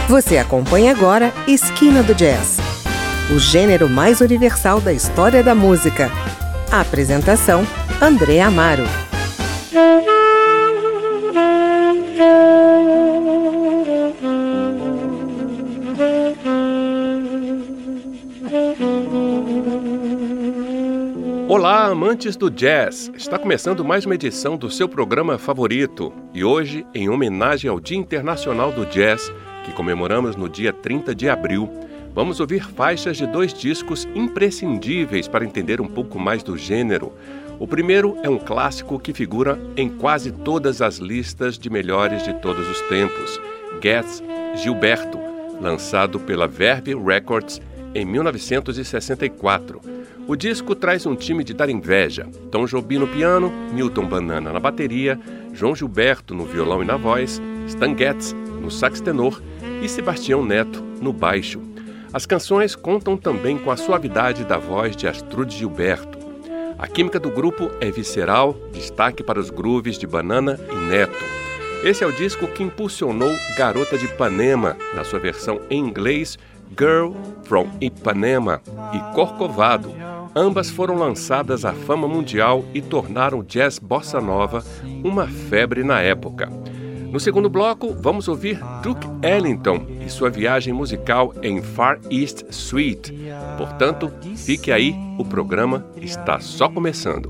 Você acompanha agora Esquina do Jazz, o gênero mais universal da história da música. A apresentação, André Amaro. Olá, amantes do jazz! Está começando mais uma edição do seu programa favorito. E hoje, em homenagem ao Dia Internacional do Jazz, que comemoramos no dia 30 de abril, vamos ouvir faixas de dois discos imprescindíveis para entender um pouco mais do gênero. O primeiro é um clássico que figura em quase todas as listas de melhores de todos os tempos, Gets Gilberto, lançado pela Verve Records em 1964. O disco traz um time de dar inveja: Tom Jobim no piano, Milton Banana na bateria, João Gilberto no violão e na voz, Stan Getz no sax tenor e Sebastião Neto no baixo. As canções contam também com a suavidade da voz de Astrud Gilberto. A química do grupo é visceral, destaque para os grooves de Banana e Neto. Esse é o disco que impulsionou Garota de Ipanema, na sua versão em inglês, Girl from Ipanema, e Corcovado. Ambas foram lançadas à fama mundial e tornaram o jazz bossa nova uma febre na época. No segundo bloco, vamos ouvir Duke Ellington e sua viagem musical em Far East Suite. Portanto, fique aí, o programa está só começando.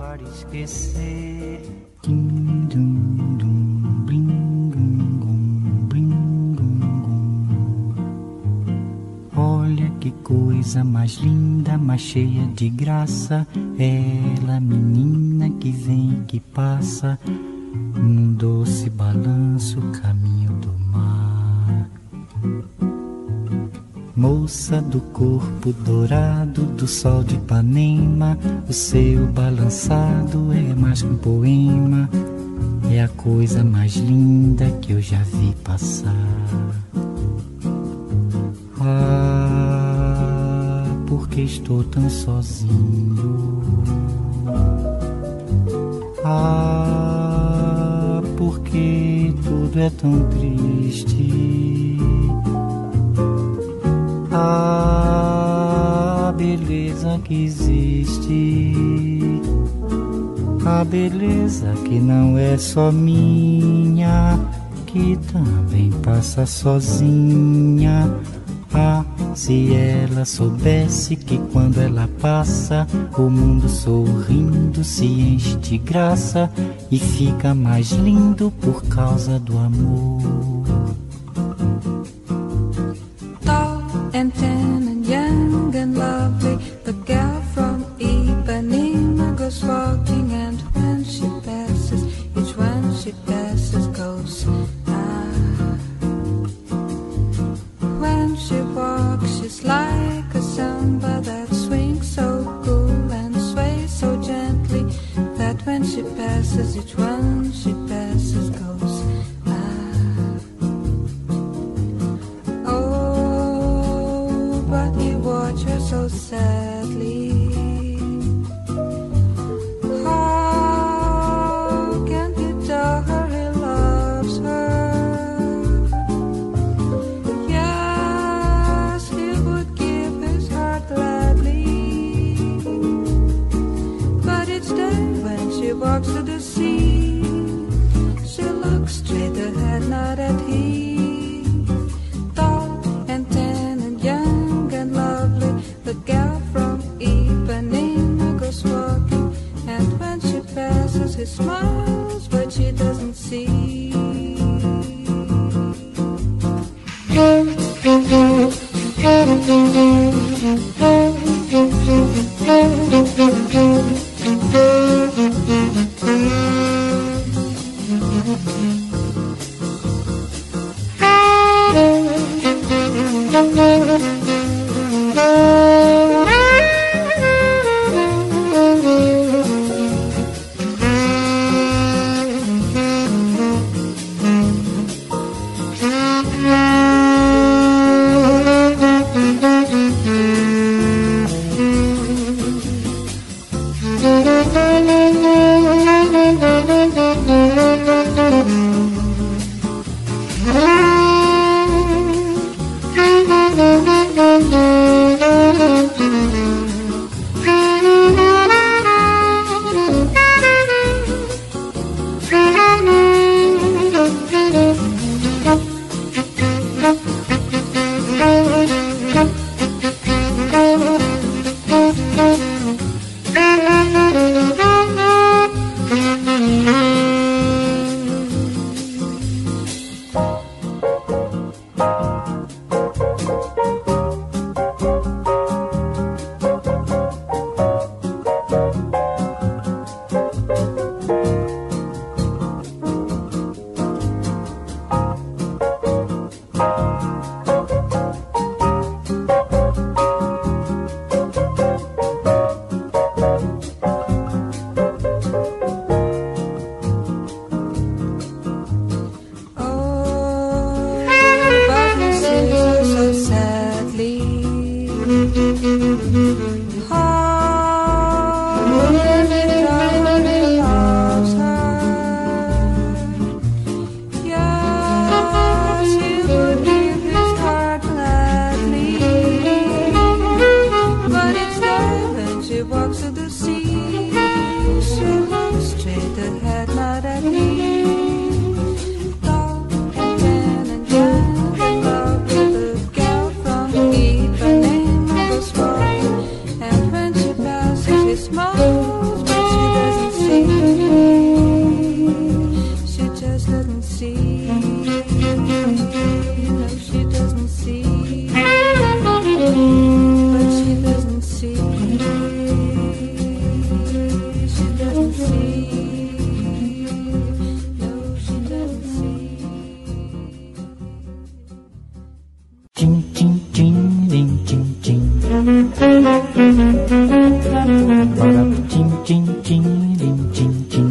Olha que coisa mais linda, mais cheia de graça, ela, menina que vem e que passa, num doce balanço, caminho do mar. Moça do corpo dourado do sol de Ipanema, o seu balançado é mais que um poema, é a coisa mais linda que eu já vi passar. Ah, porque estou tão sozinho. Ah, porque tudo é tão triste. Ah, a beleza que existe, a beleza que não é só minha, que também passa sozinha. Ah, se ela soubesse que quando ela passa, o mundo sorrindo se enche de graça e fica mais lindo por causa do amor. Tall and tan and young and lovely, the girl from Ipanema goes walking, and when she passes, each one she passes goes. She walks, she's like a samba that swings so cool and sways so gently, that when she passes, each one she passes goes. Oh, but you watch her so sadly. How can you tell her he loves her? She walks to the sea, she looks straight ahead, not at him. Tall and tan and young and lovely, the gal from Ipanema goes walking, and when she passes, he smiles, but she doesn't see. she doesn't see. But she doesn't see. She doesn't see. No, she doesn't see. Tim, tim, tim, tim, tim, tim. Para tim, tim, tim, tim, tim, tim.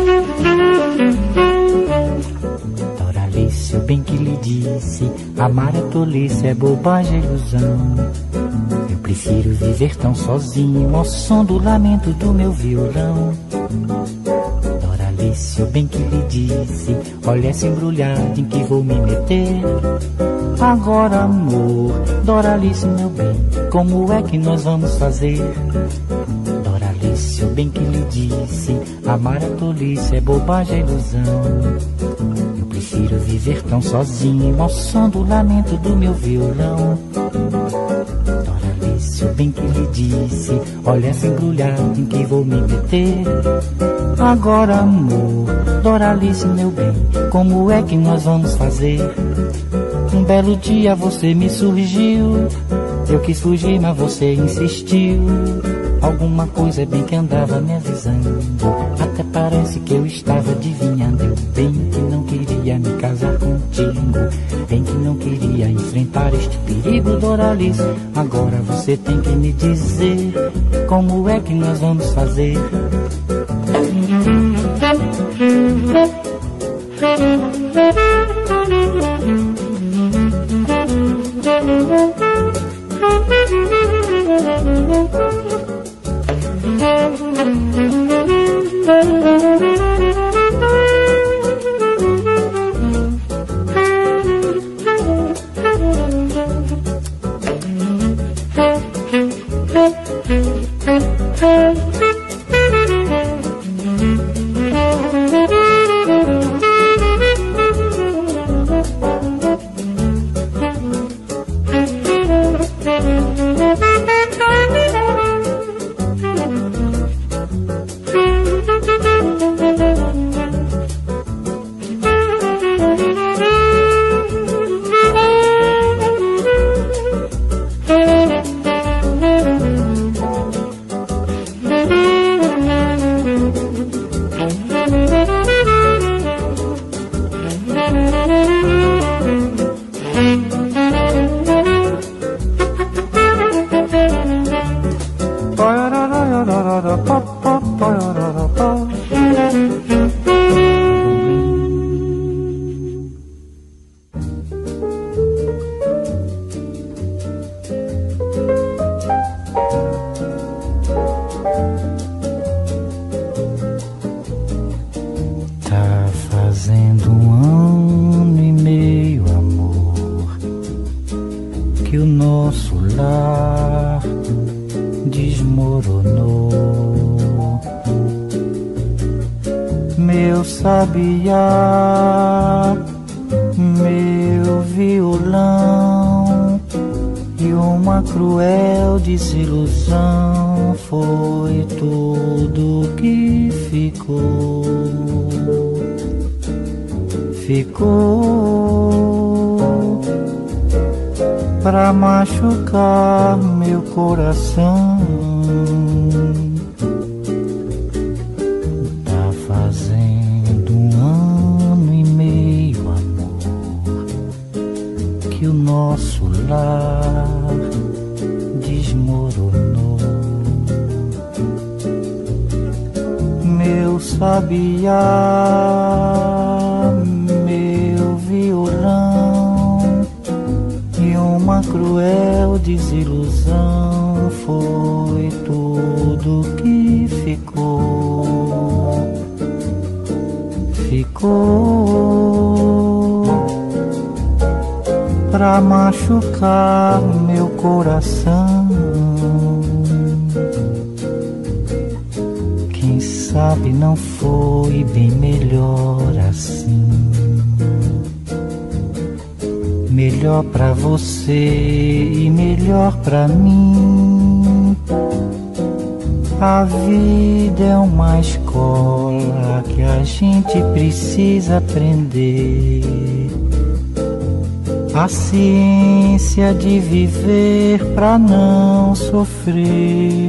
Doralice, o bem que lhe disse, amar é tolice, é bobagem, é ilusão. Eu prefiro viver tão sozinho ao som do lamento do meu violão. Doralice, o bem que lhe disse, olha essa embrulhada em que vou me meter. Agora, amor, Doralice, meu bem, como é que nós vamos fazer? Doralice, o bem que lhe disse, amar é tolice, é bobagem, é ilusão. Eu prefiro viver tão sozinho ao som do lamento do meu violão. Doralice, o bem que lhe disse, olha essa embrulhada em que vou me meter. Agora, amor, Doralice, meu bem, como é que nós vamos fazer? Um belo dia você me surgiu, eu quis fugir, mas você insistiu. Alguma coisa bem que andava me avisando, até parece que eu estava adivinhando. Eu bem que não queria me casar contigo, bem que não queria enfrentar este perigo, Doralice. Agora você tem que me dizer, como é que nós vamos fazer? Meu violão e uma cruel desilusão foi tudo que ficou pra machucar meu coração. Tá fazendo 1 ano e meio, amor, que o nosso lar desmoronou. Meu sabiá, meu violão e uma cruel desilusão foi tudo que ficou pra machucar meu coração. Quem sabe não foi bem melhor assim, melhor pra você e melhor pra mim. A vida é uma escola que a gente precisa aprender. a ciência de viver pra não sofrer.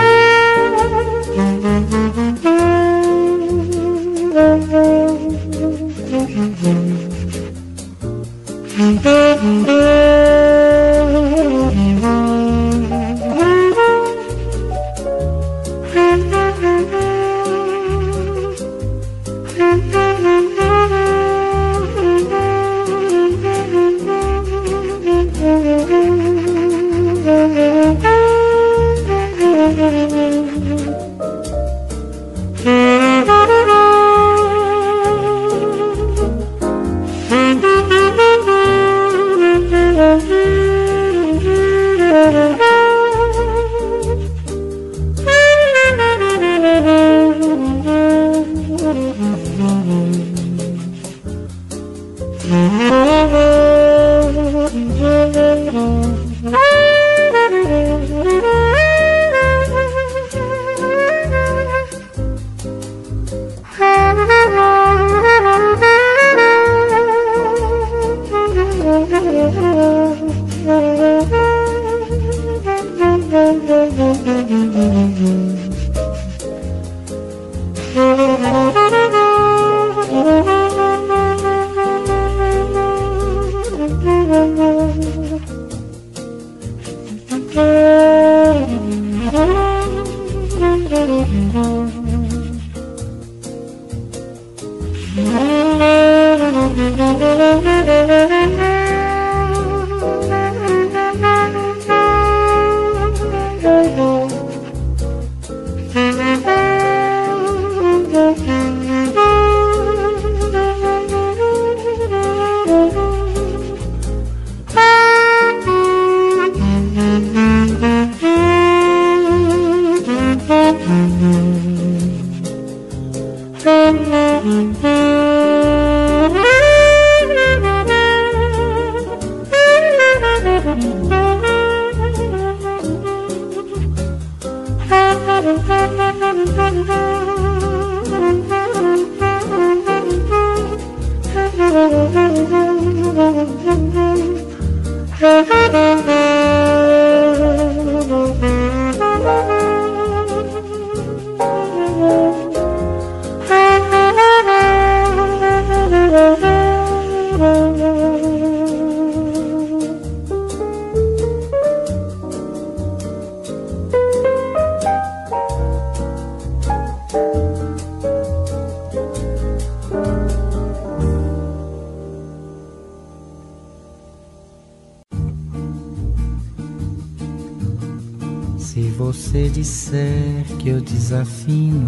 Se você disser que eu desafino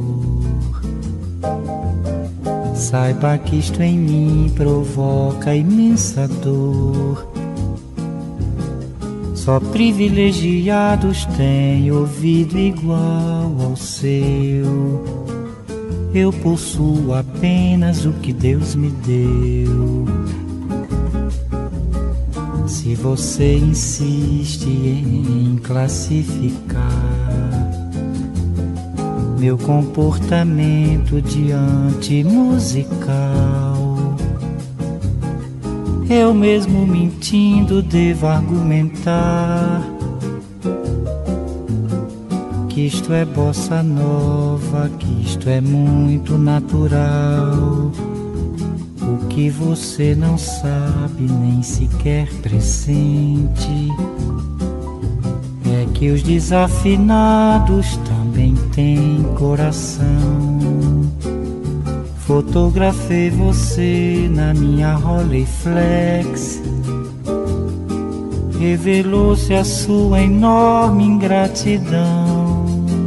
amor, saiba que isto em mim provoca imensa dor. Só privilegiados têm ouvido igual ao seu. Eu possuo apenas o que Deus me deu. Se você insiste em classificar meu comportamento diante musical, eu mesmo mentindo devo argumentar que isto é bossa nova, que isto é muito natural. O que você não sabe, nem sequer pressente, é que os desafinados também têm coração. Fotografei você na minha Rolleiflex, revelou-se a sua enorme ingratidão.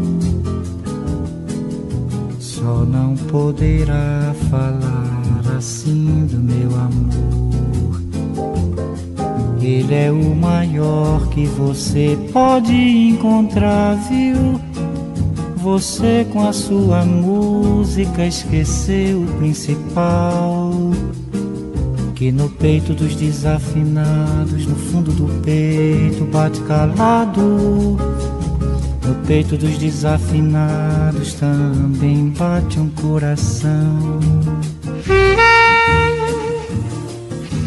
Só não poderá falar assim do meu amor. Ele é o maior que você pode encontrar, viu? Você com a sua música esqueceu o principal, que no peito dos desafinados, no fundo do peito bate calado. No peito dos desafinados também bate um coração.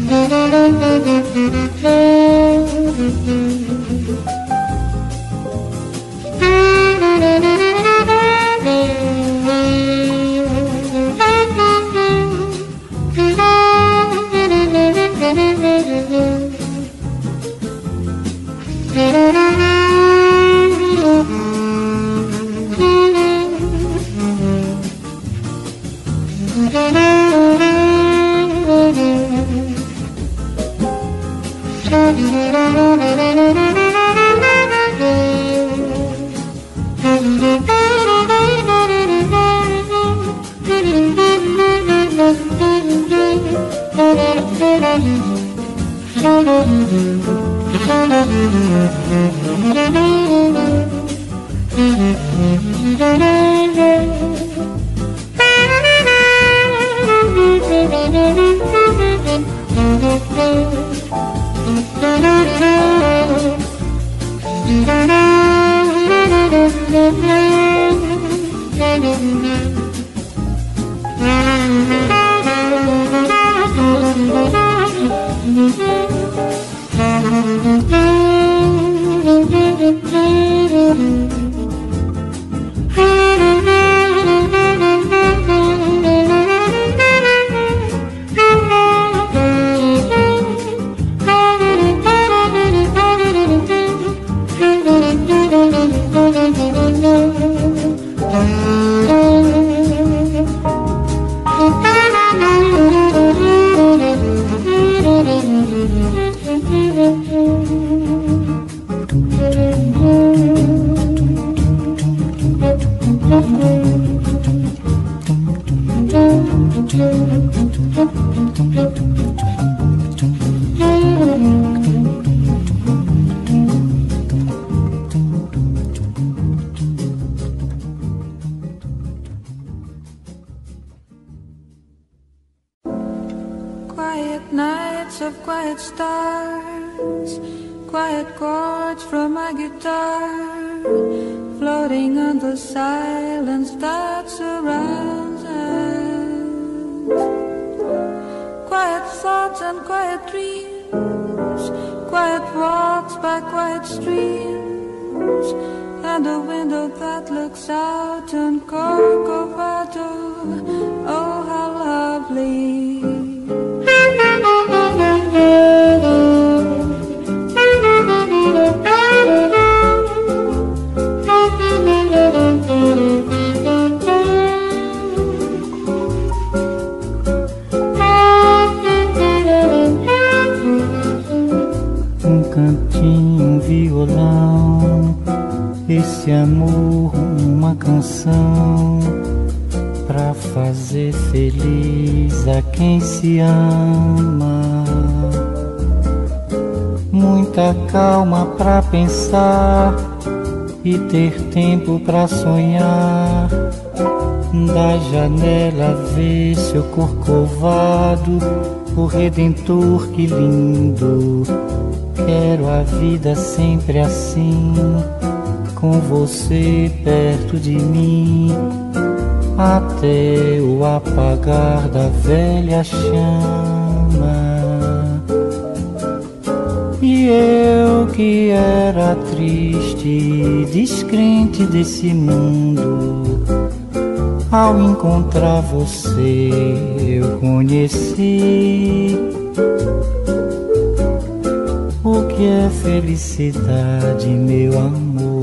Quiet nights of quiet stars, quiet chords from my guitar, floating on the silence that surrounds us. Quiet thoughts and quiet dreams, quiet walks by quiet streams, and a window that looks out on Corcovado. Oh, how lovely. Um cantinho, um violão, esse amor, uma canção, pra fazer feliz a quem se ama. Muita calma pra pensar e ter tempo pra sonhar. Da janela ver seu corcovado, o Redentor, que lindo. Quero a vida sempre assim, com você perto de mim, até o apagar da velha chama. E eu que era triste, descrente desse mundo, ao encontrar você eu conheci o que é felicidade, meu amor.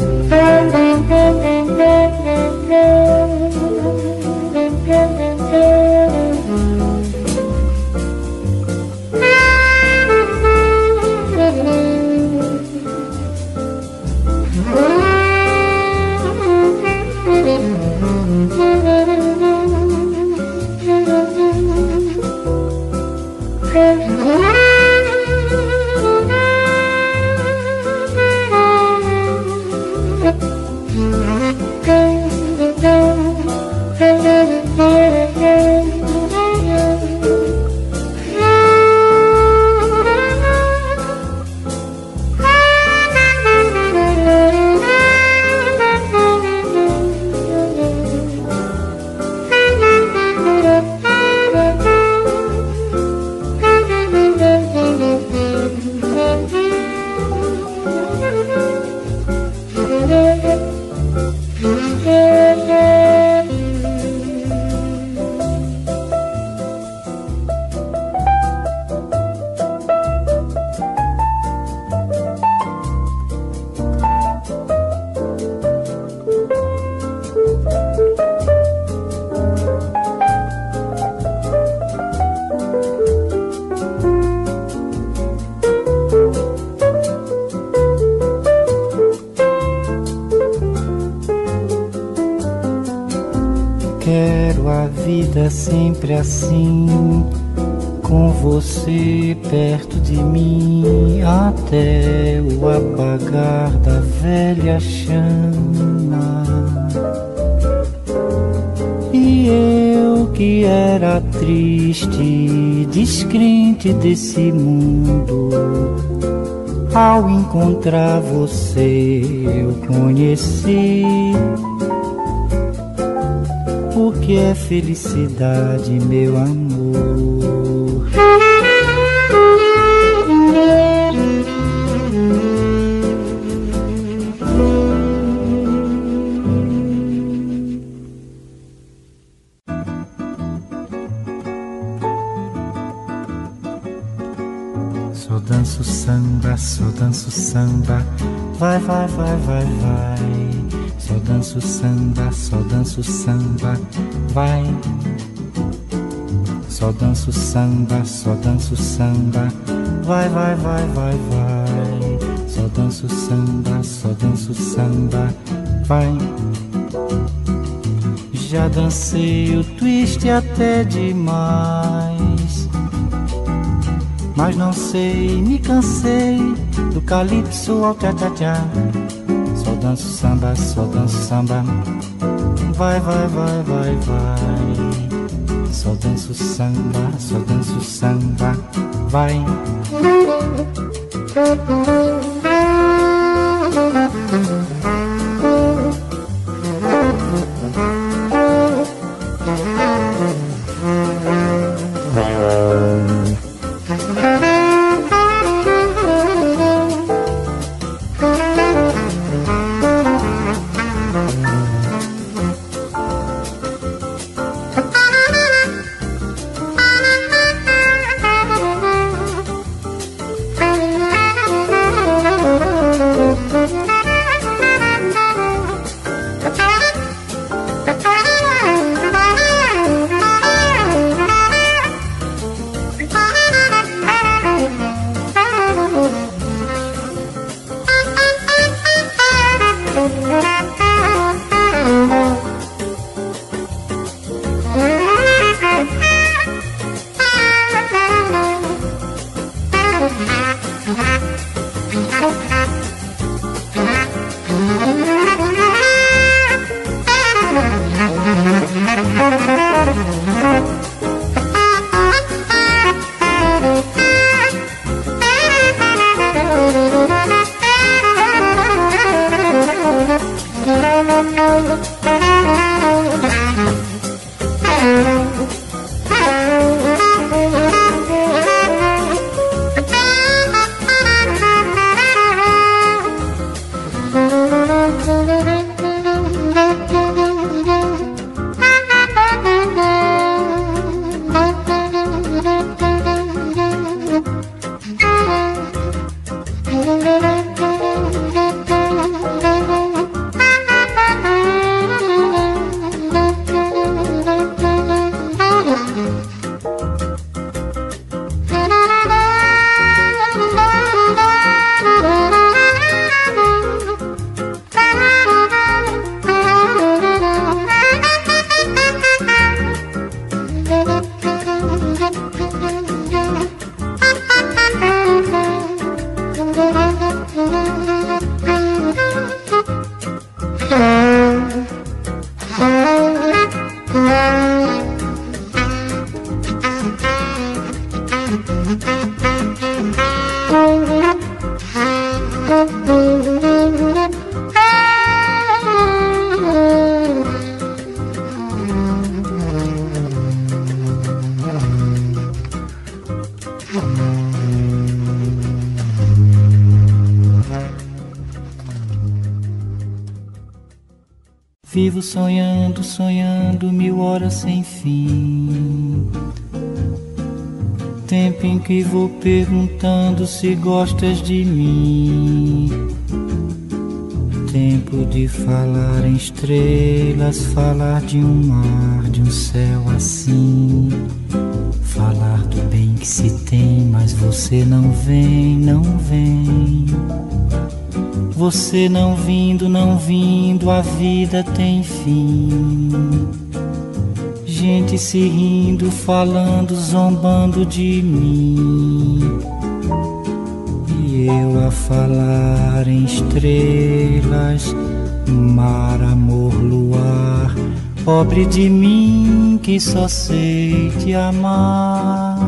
vida sempre assim, com você perto de mim, até o apagar da velha chama. E eu que era triste, descrente desse mundo, ao encontrar você eu conheci o que é felicidade, meu amor. Só danço samba, vai, vai, vai, vai, vai. Só danço samba, vai. Só danço samba, vai, vai, vai, vai, vai. Só danço samba, vai. Já dancei o twist até demais, mas não sei, me cansei do calypso ao tchá-tchá-tchá. Só danço samba, vai, vai, vai, vai, vai. Só danço samba, vai. Vivo sonhando, sonhando 1000 horas sem fim. Tempo em que vou perguntando se gostas de mim. Tempo de falar em estrelas, falar de um mar, de um céu assim. Falar do bem que se tem, mas você não vem, não vem. Você não vindo, não vindo, a vida tem fim. gente se rindo, falando, zombando de mim. E eu a falar em estrelas, mar, amor, luar. Pobre de mim que só sei te amar.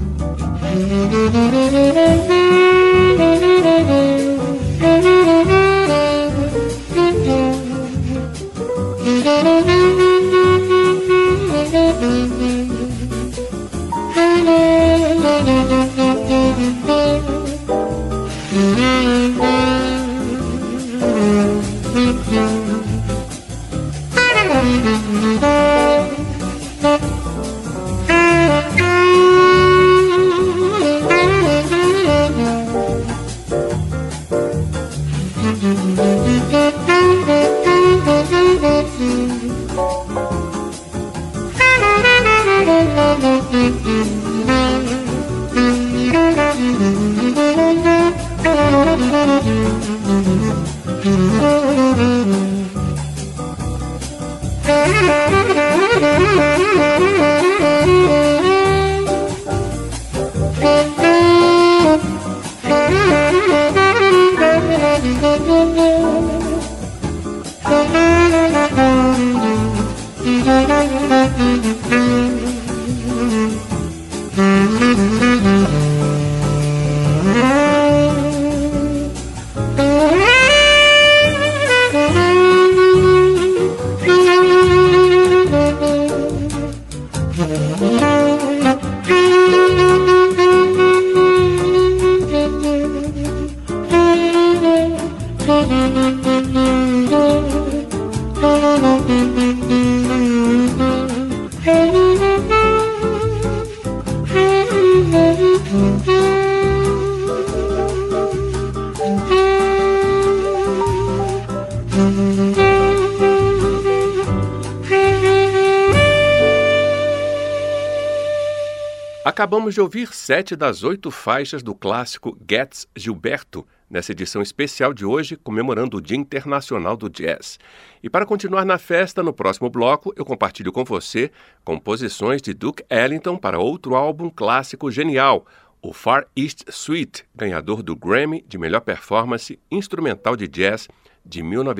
Acabamos de ouvir 7 das 8 faixas do clássico Getz Gilberto, nessa edição especial de hoje, comemorando o Dia Internacional do Jazz. E para continuar na festa, no próximo bloco, eu compartilho com você composições de Duke Ellington para outro álbum clássico genial, o Far East Suite, ganhador do Grammy de Melhor Performance Instrumental de Jazz de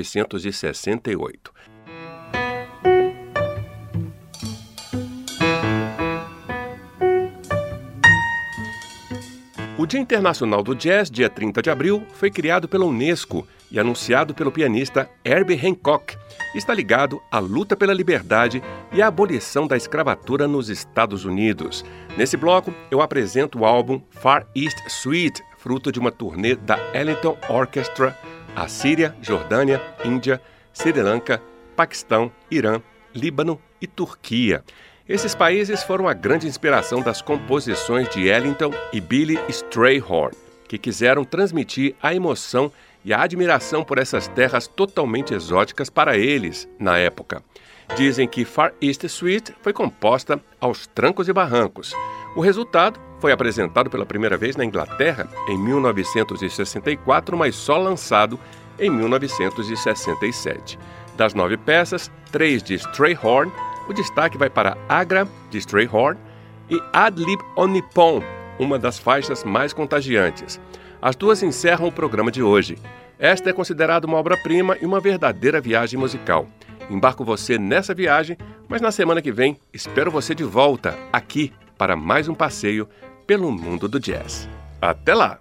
1968. O Dia Internacional do Jazz, dia 30 de abril, foi criado pela Unesco e anunciado pelo pianista Herbie Hancock. Está ligado à luta pela liberdade e à abolição da escravatura nos Estados Unidos. Nesse bloco, eu apresento o álbum Far East Suite, fruto de uma turnê da Ellington Orchestra à Síria, Jordânia, Índia, Sri Lanka, Paquistão, Irã, Líbano e Turquia. Esses países foram a grande inspiração das composições de Ellington e Billy Strayhorn, que quiseram transmitir a emoção e a admiração por essas terras totalmente exóticas para eles na época. Dizem que Far East Suite foi composta aos trancos e barrancos. O resultado foi apresentado pela primeira vez na Inglaterra em 1964, mas só lançado em 1967. Das 9 peças, 3 de Strayhorn, o destaque vai para Agra, de Strayhorn, e Ad Lib on Nippon, uma das faixas mais contagiantes. As duas encerram o programa de hoje. Esta é considerada uma obra-prima e uma verdadeira viagem musical. Embarco você nessa viagem, mas na semana que vem espero você de volta aqui para mais um passeio pelo mundo do jazz. Até lá!